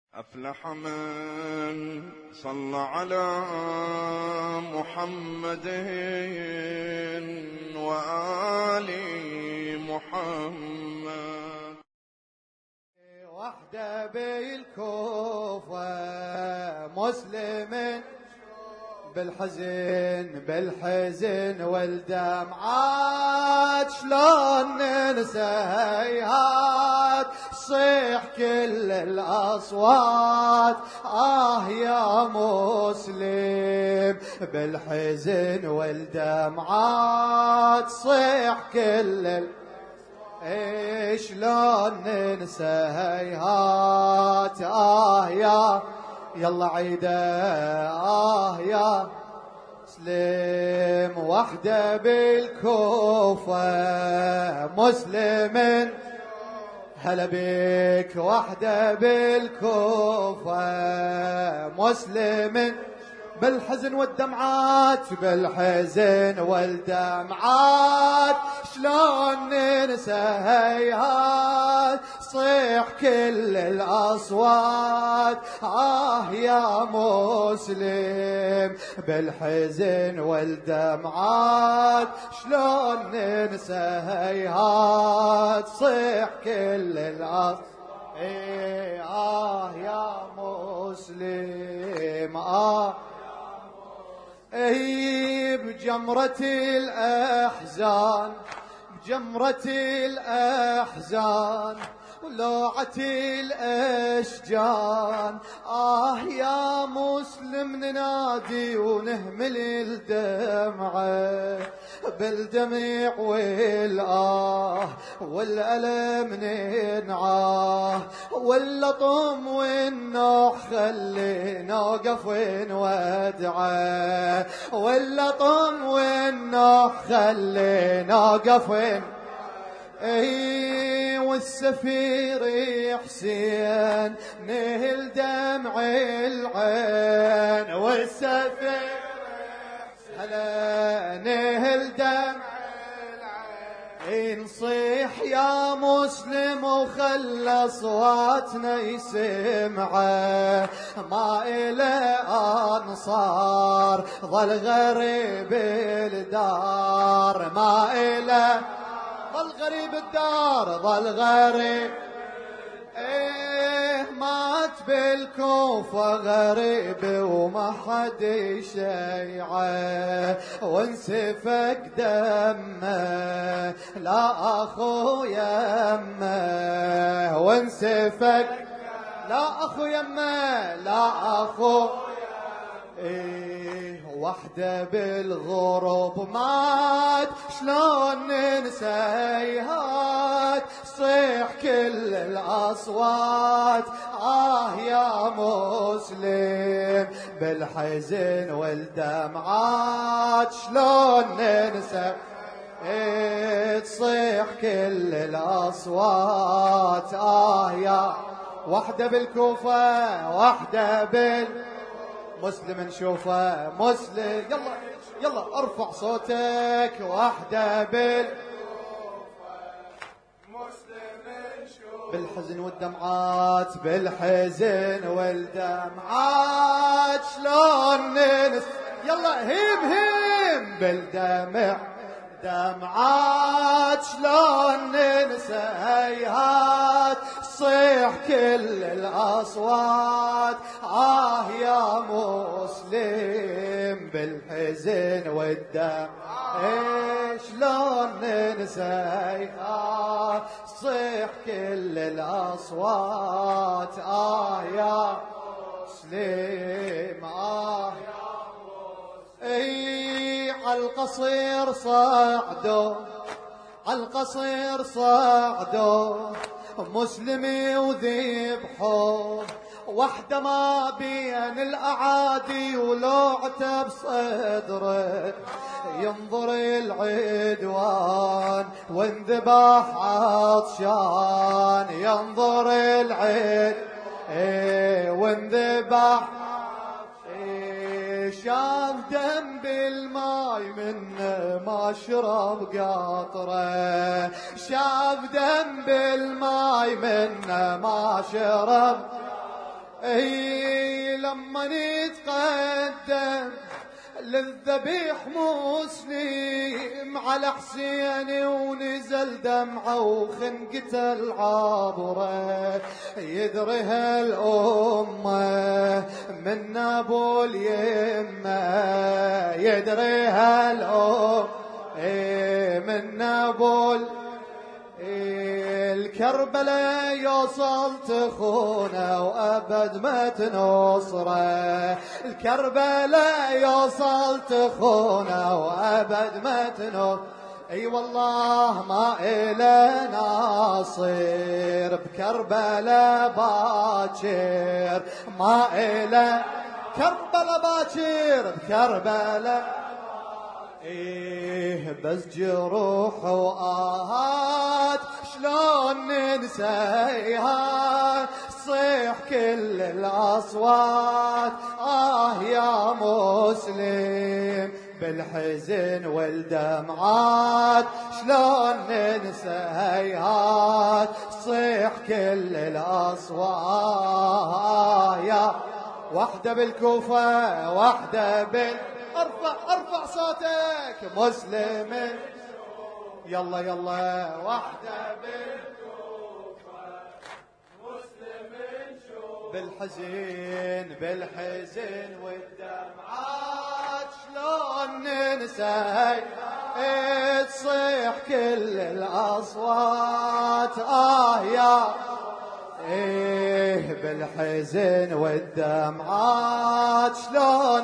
أفلح من صلى على محمد وآل محمد. وحده بالكوفة مسلم بالحزن والدمعات، شلون ننسى هيهات صيح كل الأصوات. يا مسلم بالحزن والدمعات صيح كل شلون ننسى هيهات. يلا عيده يا مسلم وحده بالكوفة مسلم. هلا بك وحده بالكوفة مسلم بالحزن والدمعات شلون ننسى هيهات صيح كل الأصوات. يا مسلم بالحزن والدمعات شلون ننسى هيهات صيح كل الأصوات. يا مسلم بجمرة الأحزان ولوعة الأشجان. يا مسلم ننادي ونهمل الدمعة بالدمع والألم ننعاه واللطم والنوح خلي نوقف ونودعه واللطم والنوح خلي نوقف والسفير حسين نهل دمع العين والسفير هلا نهل دمع العين. نصيح يا مسلم وخلى اصواتنا يسمعه ما إله أنصار ظل غريب الدار ما إله ظل غريب الدار ظل غريب. مات بالكوفة غريب وما حد يشيعه وانسفك دمه لا أخو يمه وانسفك لا أخو يمه لا أخو. وحده بالغروب مات شلون ننسى هيهات صيح كل الأصوات. يا مسلم بالحزن والدمعات شلون ننسى تصيح كل الأصوات. يا وحده بالكوفة وحده مسلم نشوفه مسلم. يلا ارفع صوتك وحده بالحزن والدمعات بالحزن والدمعات شلون ننسى. يلا هيم بالدمع دمعات شلون ننسى هيهات صيح كل الأصوات. يا مسلم بالحزن والدمع شلون ننسى هيهات صيح كل الأصوات. يا مسلم عالقصير صعدوا مسلمي وذبحوا وحده ما بين الأعادي ولوعته بصدره ينظر العدوان وانذبح عطشان ينظر وانذبح شاف دم بالماي منه ما شرب قطره شاف دم بالماي منه ما شرب اي لما نتقدم للذبيح مسلم على حسين ونزل دمعه وخنقته العابره يدريها الامه من ابو اليمه يدريها الام من ابو الكربلاء يوصل تخونه وابد ما تنصره الكربلاء يوصل تخونه وابد ما تنصره اي والله ما إله ناصر بكربلاء باكر ما إله كربلاء باكر بكربلاء ايه بس جروح وآهات شلون ننسيها صيح كل الأصوات يا مسلم بالحزن والدمعات شلون ننسيها صيح كل الأصوات يا وحدة بالكوفة وحدة ارفع صوتك مسلم يلا يلا وحده بالكوفه مسلم شوف بالحزن والدمعات شلون ننسى تصيح كل الاصوات يا بالحزن والدمعات شلون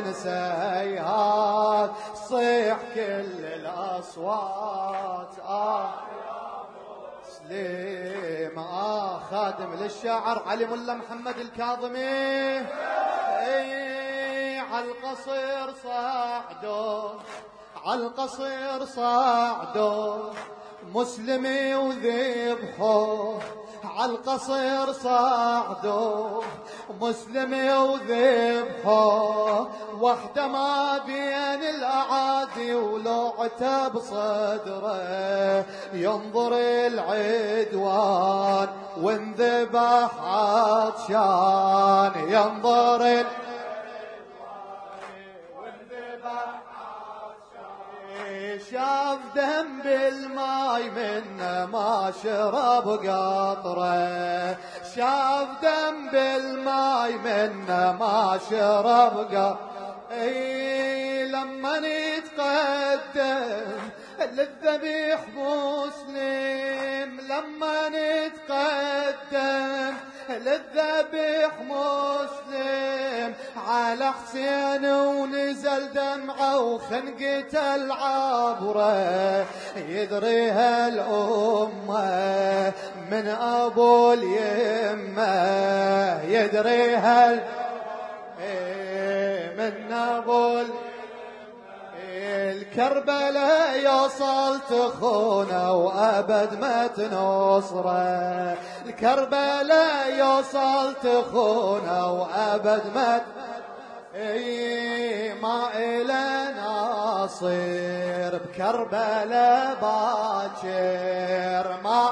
ننسيها تصيح كل الأصوات سليم خادم للشاعر علي ملا محمد الكاظمي عالقصير صعدوا عالقصير صعدوا مسلمي وذبحوا عالقصير صعدوا مسلمي وذبحوا وحده ما بين الاعادي ولوعته بصدره ينظر العدوان وانذبح عطشان ينظر شاف دم بالماي منه ما شرب قطره شاف دم بالماي منه ما شرب قطره لما نتقدم للذبيح مسلم لما نتقدم للذبيح مسلم على حسين ونزل دمعه وخنقته العبره يدريها الامه من ابو اليمه يدريها من ابو الكربلاء يوصل تخونه وابد ما تنصره الكربلاء يوصل تخونه وابد ما ما إله ناصر بكربلاء باكر ما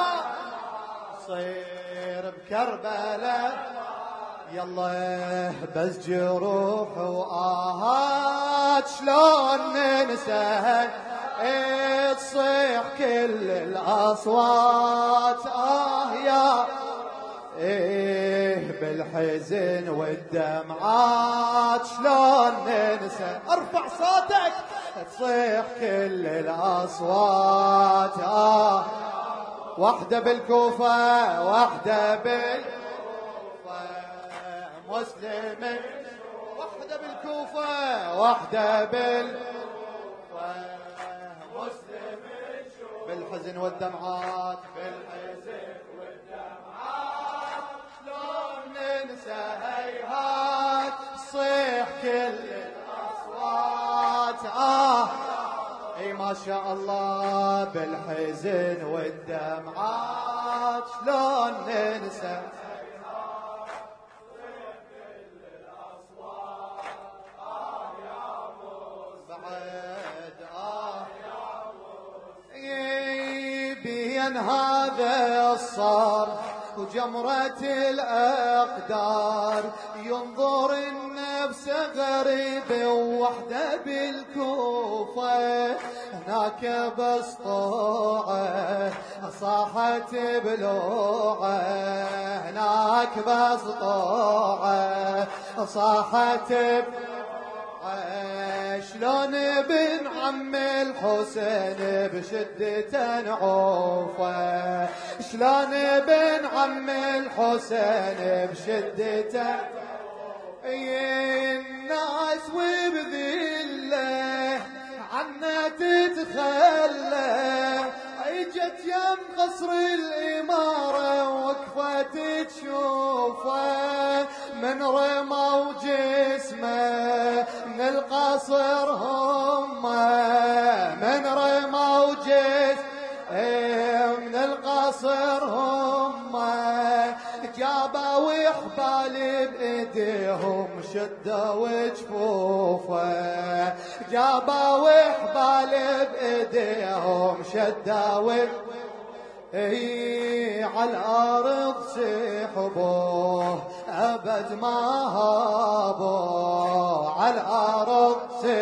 ناصر بكربلاء يلا بس جروح وآهات شلون ننسى تصيح كل الأصوات يا بالحزن والدمعات شلون ننسى ارفع صوتك تصيح كل الأصوات وحدة بالكوفة وحدة مسلم وحده بالكوفه وحده مسلم بالحزن والدمعات بالحزن والدمعات شلون ننسى هيهات صيح كل الاصوات اي ما شاء الله بالحزن والدمعات شلون ننسى بين هذا الصار وجمرة الأقدار ينظر النفس غريب وحده بالكوفة هناك بسطوعه صاحت بلوعه هناك بسطوعه صاحت شلون ابن عم الحسين بشدة نعوفه شلون ابن عم الحسين بشدة الناس وبذله عنا تتخلى اجت يم قصر الاماره وقفت تشوفه من رموا جسمه من القصر هم من رموا جسمه من القصر هم جابوا وحبال بايديهم شدوا جفوفه جابوا وحبال بايديهم شدوا على الارض سحبوه ابد ما هابوه على الارض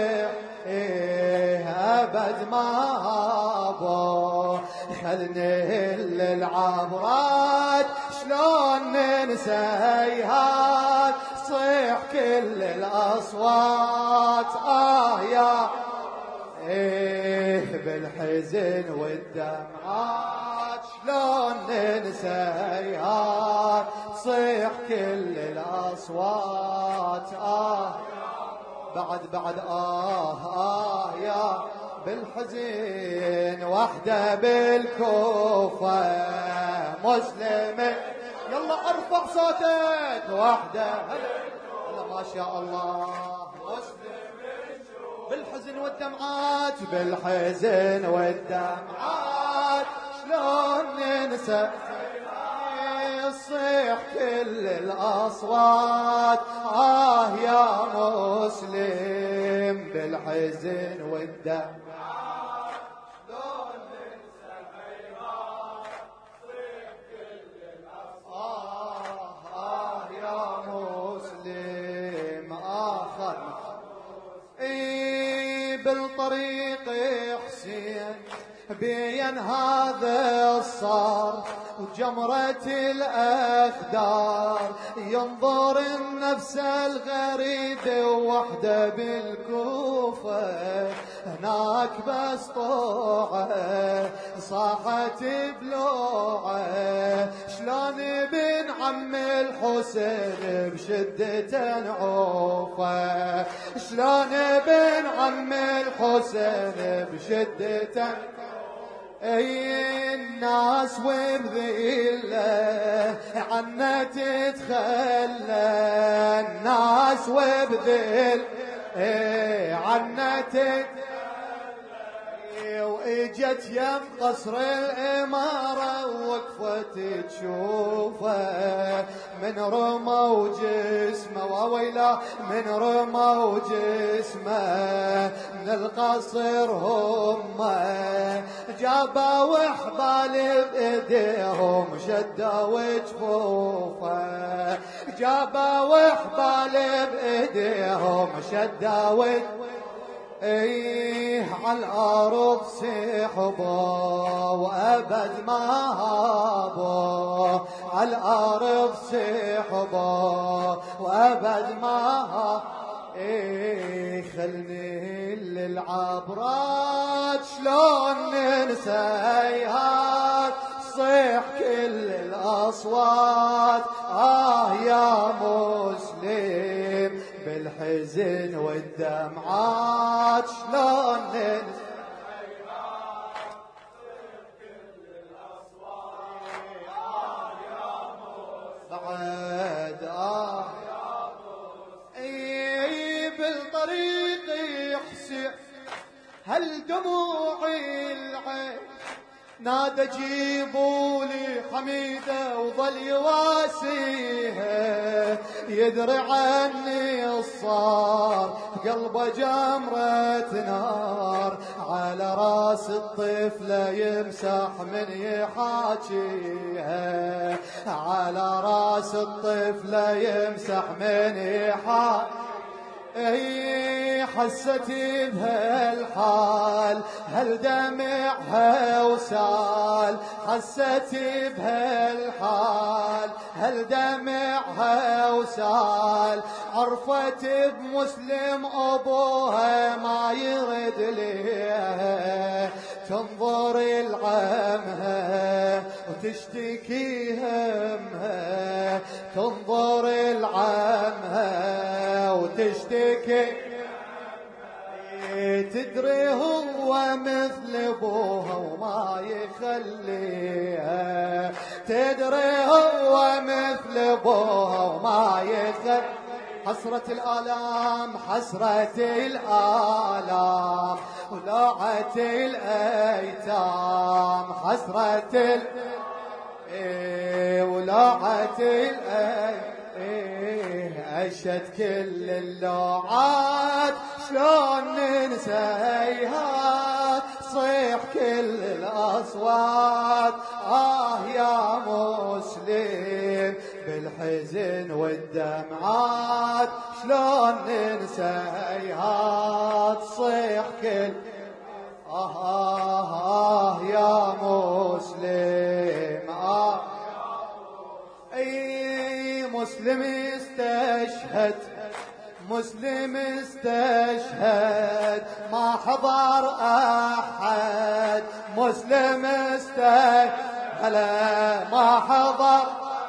ابد ما هابوه خلني للعبرات شلون ننسى هيهات صيح كل الاصوات يا بالحزن والدمعات شلون ننسى هيهات صيح كل الاصوات بعد يا بالحزن وحده بالكوفة مسلمة يلا ارفع صوتك وحده هلا ما شاء الله بالحزن والدمعات بالحزن والدمعات شلون ننسى يصيح كل الاصوات يا مسلم بالحزن والدمعات شلون ننسى يصيح كل الاصوات يا مسلم اخر بالطريق حسين بين هذا الصار وجمرة الأخدار ينظر النفس الغريب وحده بالكوفة هناك بسطوعه صاحت بلوعه شلون ابن عم الحسين بشدة نعوفه شلون ابن عم الحسين بشدة الناس وبذله عنا تتخلى الناس وبذله عنا تتخلى واجت يم قصر الاماره وقفت تشوفه من رموا جسمه وويله من رموا جسمه من القصر هم جابوا وحبال بايديهم شدوا جفوفه جابوا وحبال بايديهم شدوا على الارض سحبوا وابد ما هابوا على الارض سحبوا وابد ما خلني للعبرات شلون ننسى هيهات صيح كل الاصوات يا مسلم بالحزن والدمعات شلون ننسى بعد بالطريق يحسي هل دموعي العين نادى جيبوا لي حميده وظل يواسيها يدري عني الصار قلبه جمرة نار على راس الطفلة يمسح من يحاكيها على راس الطفلة يمسح من يحاكيها اي حستي بهالحال هل دمعها وسال حستي بهالحال هل دمعها وسال عرفت بمسلم ابوها ما يرد ليها تنظر لعمها وتشتكي همها تنظر لعمها وتشتكي تدري هو مثل ابوها وما يخليها تدري هو مثل ابوها وما يخليها حسرة الآلام حسرة الآلام ولوعة الأيتام حسرة ولوعة الأيتام عشت كل اللوعات شلون ننسيها صيح كل الأصوات يا مسلم بالحزن والدمعات شلون ننسيها تصيح كل يا مسلم اي مسلم استشهد مسلم استشهد ما حضر احد مسلم استشهد ما حضر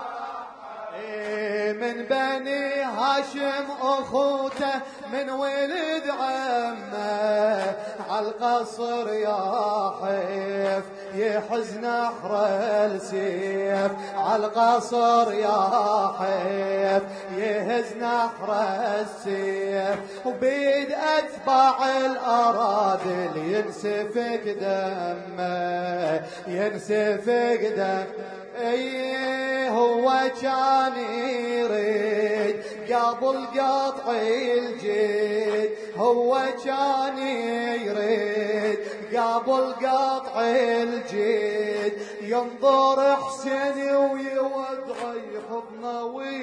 من بني هاشم اخوته من ولد عمه عالقصر ياحف يحز نحر السيف عالقصر ياحف يهز نحر السيف وبيد اتباع الاراذل ينسفك دمه ينسفك دمه ايه هو كان يريد قبل قطع الجيد هو كان يريد قبل قطع الجيد ينظر حسين ويودع يحضنه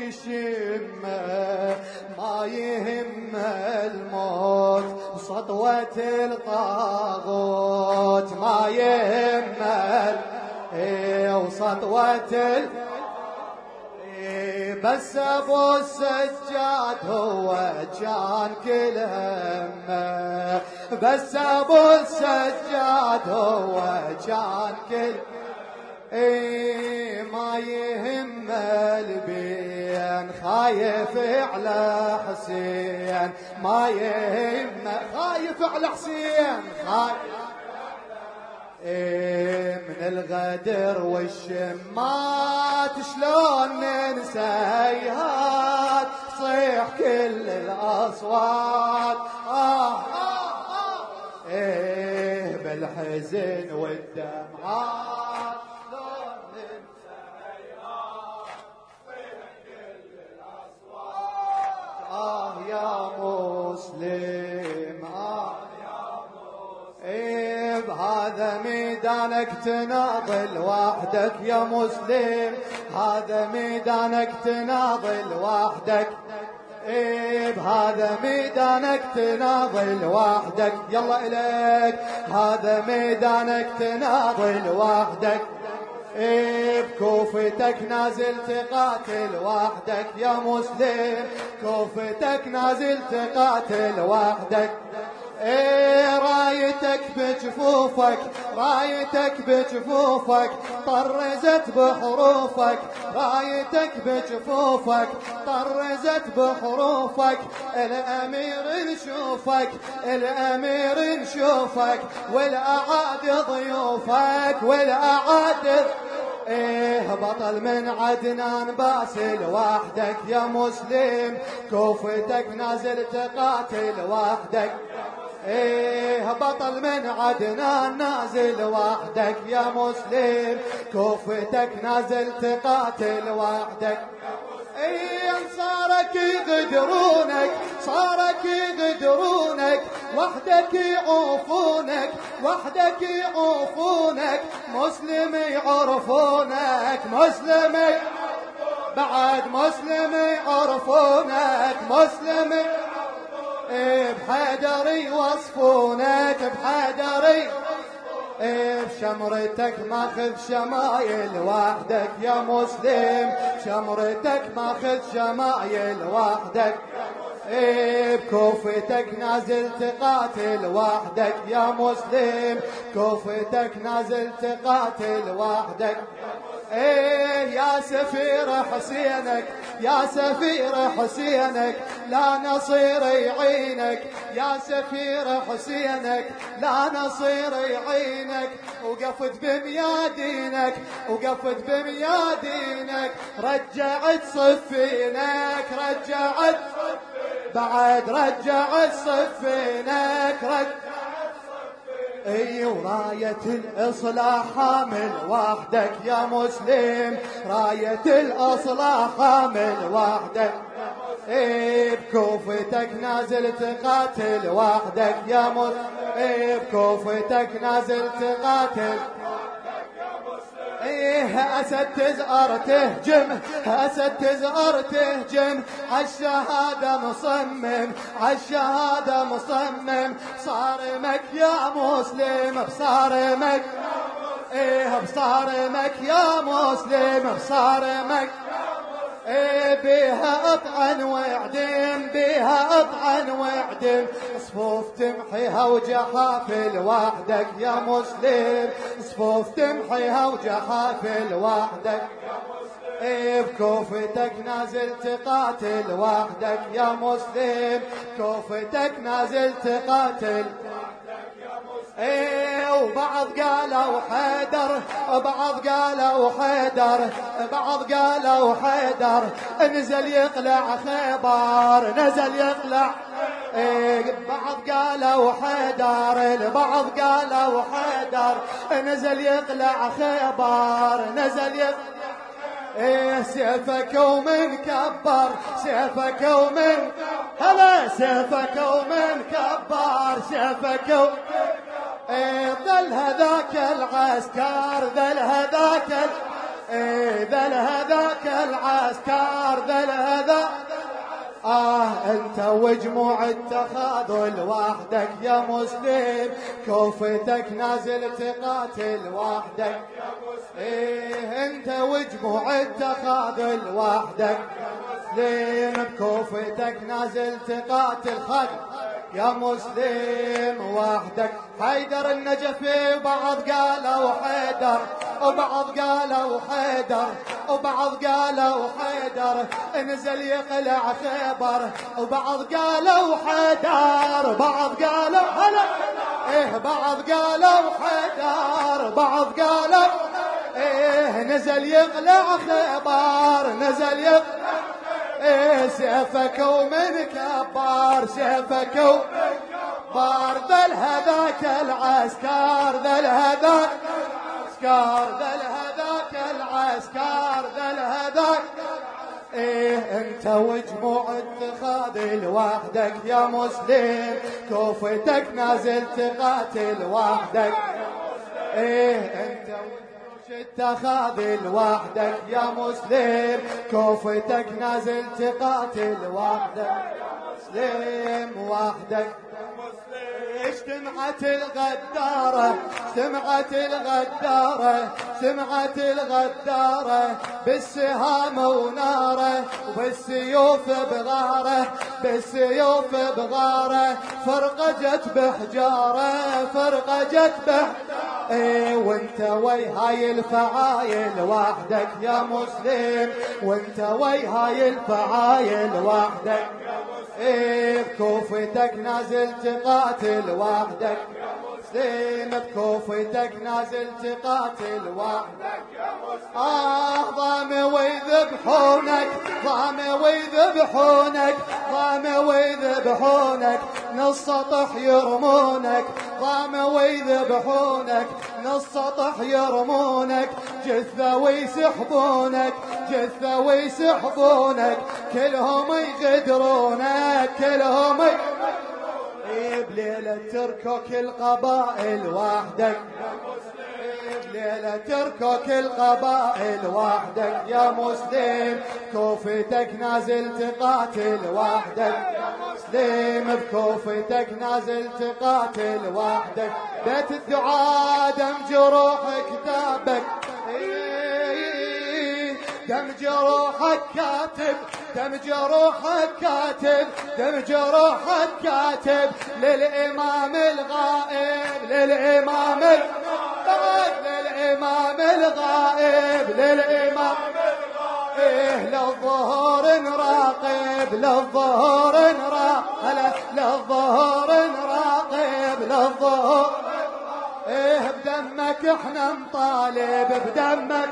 ويشمه ما يهمه الموت وسطوة الطاغوت ما يهمه وسطوة بس ابو السجاد هو كان كل همه بس ابو السجاد هو كان كل ما يهم البين خايف على حسين ما يهم خايف على حسين خايف من الغدر والشمات شلون ننسيها تصيح كل الاصوات بالحزن والدمعات شلون ننسيها تصيح كل الاصوات يا مسلم بهذا ميدانك تناضل وحدك يا مسلم هذا ميدانك تناضل وحدك بهذا ميدانك تناضل وحدك يلا إليك هذا ميدانك تناضل وحدك بكوفتك نازل تقاتل وحدك يا مسلم كوفتك نازل تقاتل وحدك رايتك بجفوفك رايتك بجفوفك طرزت بحروفك رايتك بجفوفك طرزت بحروفك الامير نشوفك الامير نشوفك والاعاد ضيوفك والاعاد بطل من عدنان باسل وحدك يا مسلم كوفتك نازل تقاتل وحدك بطل من عدنان نازل وحدك يا مسلم كوفتك نازل تقاتل وحدك انصار صارك يغدرونك صارك يغدرونك وحدك يعوفونك وحدك يعوفونك مسلم يعرفونك مسلم بعد مسلم يعرفونك مسلم بحيدر يوصفونك بحيدر بشمرتك ماخذ شمايل وحدك يا مسلم شمرتك ماخذ شمايل وحدك بكوفتك نازل تقاتل وحدك يا مسلم كوفتك نازل تقاتل وحدك يا سفير حسينك يا سفير حسينك لا نصير يعينك يا سفير حسينك لا نصير يعينك وقفت بميادينك وقفت بميادينك رجعت صفينك رجعت بعد رجعت صفينك وراية الإصلاح حامل وحدك يا مسلم راية الإصلاح حامل وحدك بكوفتك نازل تقاتل وحدك يا مسلم بكوفتك نازل تقاتل أسد تزأر تهجم أسد تزأر تهجم عالشهادة مصمم عالشهادة مصمم صارمك يا مسلم بصارمك بصارمك يا مسلم بصارمك بيها اطعن واعدم بيها اطعن واعدم صفوف تمحيها وجحافل وحدك يا مسلم صفوف تمحيها وجحافل وحدك بكوفتك نازل تقاتل وحدك يا مسلم كوفتك نازل تقاتل وبعض قالوا حيدر وبعض قالوا حيدر بعض قالوا حيدر نزل يقلع خيبر نزل يقلع بعض قالوا حيدر البعض قالوا حيدر نزل يقلع خيبر نزل يقلع سيفك ومن كبر سيفك ومن هلا سيفك ومن كبر سيفك ذل هذاك العسكر ذل هذاك ذل هذاك العسكر ذل هذا انت وجموع التخاذل وحدك يا مسلم كوفتك نازل تقاتل وحدك انت وجموع التخاذل وحدك مسلم بكوفتك نازل تقاتل خد يا مسلم وحدك حيدر النجفي وبعض قالوا حيدر وبعض قالوا حيدر وبعض قالوا حيدر نزل يقلع خيبر وبعض قالوا حيدر بعض قالوا هلا بعض قالوا حيدر بعض قالوا نزل يقلع خيبر نزل يقلع سيفك ومن كبر سيفك وبار ذل هذاك العسكر ذل هذاك العسكر ذل هذاك العسكر ذل هذاك انت وجموع التخاذل وحدك يا مسلم كوفتك نازل تقاتل وحدك انت التخاذل وحدك يا مسلم كوفتك نازل تقاتل وحدك مسلم وحدك اجتمعت الغدارة اجتمعت الغدارة اجتمعت الغدارة بالسهام وناره وبالسيوف بغاره بالسيوف بغاره فرقجت بحجاره فرقجت بحجاره وانت ويهاي الفعايل وحدك يا مسلم وانت ويهاي الفعايل وحدك بكوفتك نازل تقاتل وحدك مسلم بكوفتك نازل تقاتل وحدك ضامي ويذبحونك ضامي ويذبحونك ضامي ويذبحونك نص سطح يرمونك، ضامة ويذبحونك، نص سطح يرمونك، جثة ويسحبونك، جثة ويسحبونك، كلهم يغدرونك، كلهم بليلة تركك القبائل وحدك، بليلة تركك القبائل وحدك يا مسلم، كوفتك نازل تقاتل وحدك يا مسلم، بكوفتك نازل تقاتل وحدك، بيت الدعاء دم جروحك كتابك، دم جروحك كاتب، دم جروحك كاتب، دم جروحك كاتب للإمام الغائب، للإمام الغائب، للإمام الغائب، للإمام الغائب، للظهور نراقب، للظهور نراقب، للظهور نراقب، للظهور بدمك احنا نطالب، بدمك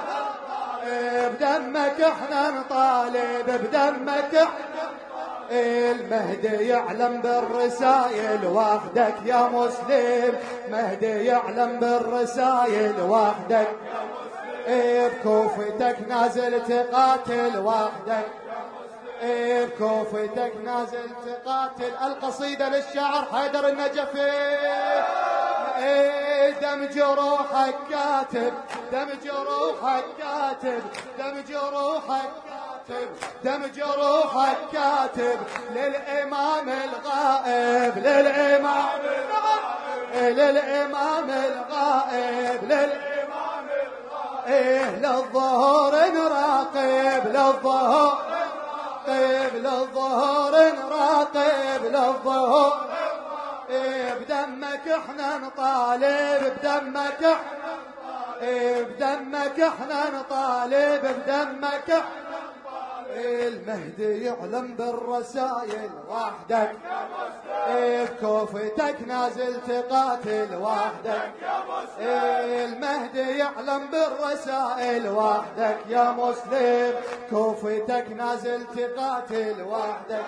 بدمك احنا نطالب، بدمك المهدي يعلم بالرسائل وحدك يا مسلم، مهدي يعلم بالرسائل وحدك، بكوفتك نازل تقاتل وحدك، بكوفتك نازل تقاتل. القصيدة للشاعر حيدر النجفي. دم جروحك كاتب، دم جروحك كاتب، دم جروحك كاتب، دم جروحك كاتب للإمام الغائب، للإمام الغائب، للإمام الغائب، للإمام الغائب، للظهور نراقب، للظهور نراقب، للظهور نراقب، للظهور بدمك احنا نطالب، بدمك احنا نطالب، بدمك احنا نطالب، بدمك احنا نطالب. المهدي يعلم بالرسائل وحدك، بكوفتك نازل تقاتل وحدك، المهدي يعلم بالرسائل وحدك يا مسلم، كوفتك نازل تقاتل وحدك.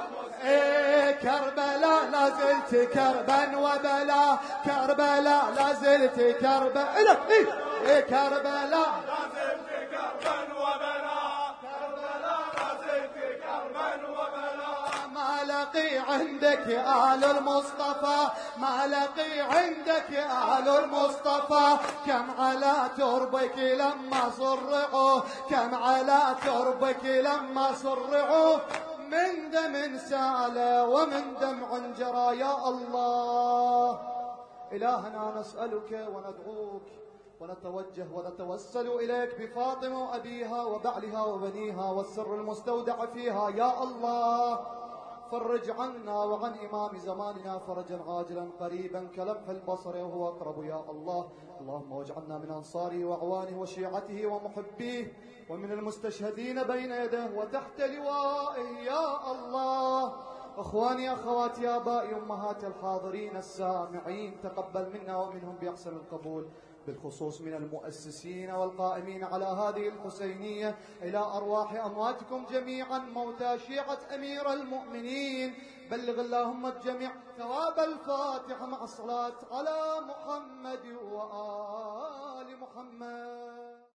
كربلاء لازلت كربا وبلا، كربلاء لازلت كربا، كربلاء لازلت كربا وبلا، كربلاء لازلت كربا وبلا. ما لقي عندك آل المصطفى، ما لقي عندك آل المصطفى، كم على تربك لما صرعوا، كم على تربك لما صرعوا، من دم سال ومن دمع جرى. يا الله إلهنا نسألك وندعوك ونتوجه ونتوسل إليك بفاطمة وأبيها وبعلها وبنيها والسر المستودع فيها. يا الله فرج عنا وعن إمام زماننا فرجا عاجلا قريبا كلمح البصر وهو أقرب. يا الله اللهم واجعلنا من أنصاره وأعوانه وشيعته ومحبيه ومن المستشهدين بين يديه وتحت لوائه. يا الله أخواني أخواتي آبائي أمهاتي الحاضرين السامعين، تقبل منا ومنهم بأحسن القبول، بالخصوص من المؤسسين والقائمين على هذه الحسينية، إلى أرواح أمواتكم جميعا موتى شيعة أمير المؤمنين. بلغ اللهم الجميع ثواب الفاتحة مع الصلاة على محمد وآل محمد.